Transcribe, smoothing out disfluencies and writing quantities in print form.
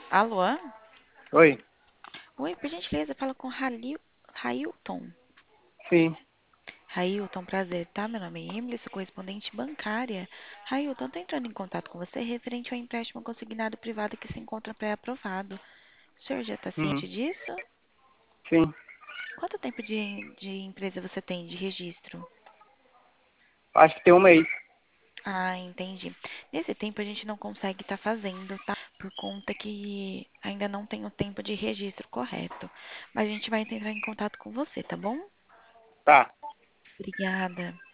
Alô? Oi, Oi, por gentileza, fala com Railton. sim. Railton, prazer, tá? Meu nome é Emily, sou correspondente bancária. Railton, tô entrando em contato com você referente ao empréstimo consignado privado que se encontra pré-aprovado. O senhor já está Uhum, ciente disso? sim. Quanto tempo de empresa você tem de registro? Acho que tem um mês. Ah, entendi. Nesse tempo a gente não consegue estar fazendo, tá? Por conta que ainda não tem o tempo de registro correto. Mas a gente vai entrar em contato com você, tá bom? Tá. Obrigada.